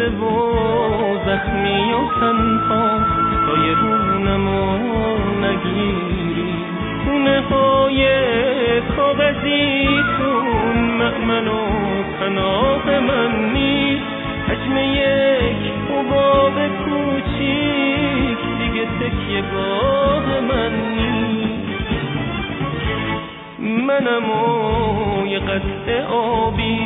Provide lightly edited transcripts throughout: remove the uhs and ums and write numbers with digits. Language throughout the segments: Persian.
خسته و زخمی و تنها سایه بونمو نگیری خونه های کاغذیتون مأمن و پناه من نیست حجم یک حباب کوچیک دیگه تکیه گاه من نیست منم و یه قطع آبی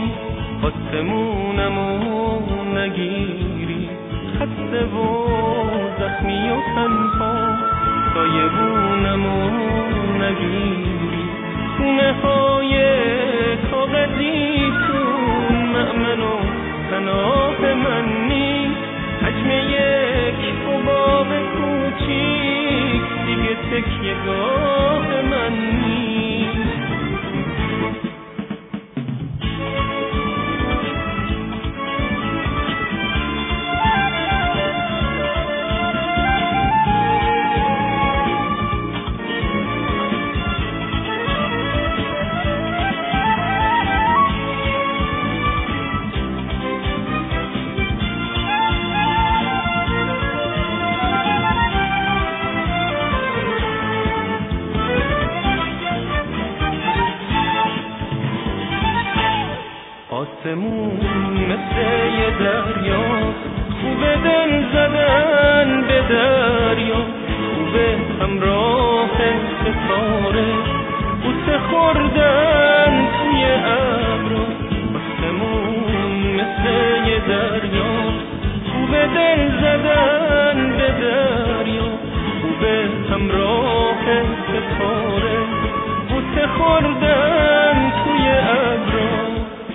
آسمونمو نگیری خسته و زخمی و تنها سایه بونمو نگیری خونه های کاغذیتون مأمن و پناه من نیست حجم یک حباب کوچیک دیگه تکیه گاه من نیست آسمون مثل یه دریا خوبه دل زدن به دریا خوبه همراه ستاره بوسه خوردن توی ابرا آسمون مثل یه دریا خوبه دل زدن به دریا خوبه همراه ستاره بوسه خوردن توی ابرا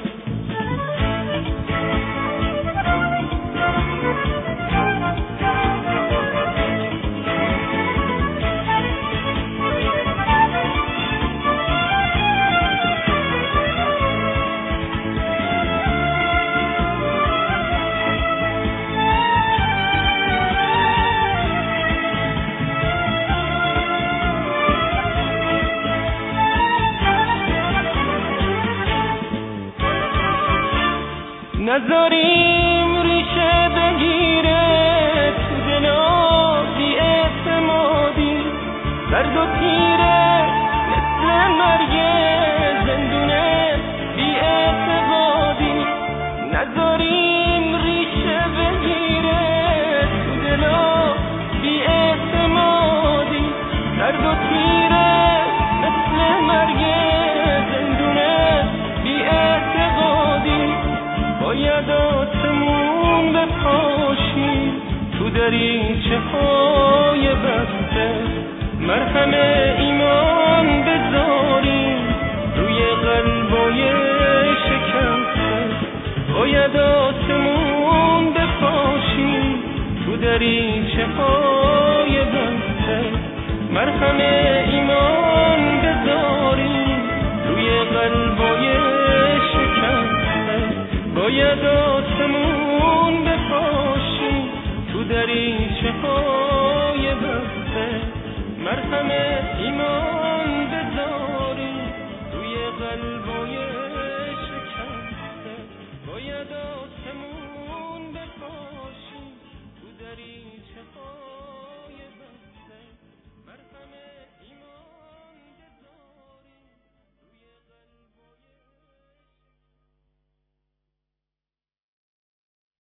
نذاریم ریشه بگیره تو دلا بی اعتمادی درد و تیره مثل مرگ زندونه بی اعتقادی نذاریم ریشه بگیره تو دلا بی اعتمادی درد و تیره مثل مرگ زندونه بی اعتقادی باید آسمون بپاشیم تو دریچه های بسته مرهم ایمان بذاریم روی قلبای شکسته باید آسمون بپاشیم تو دریچه های بسته مرهم ایمان بذاریم روی قلبای شکسته باید آسمون بپاشیم تو دریچه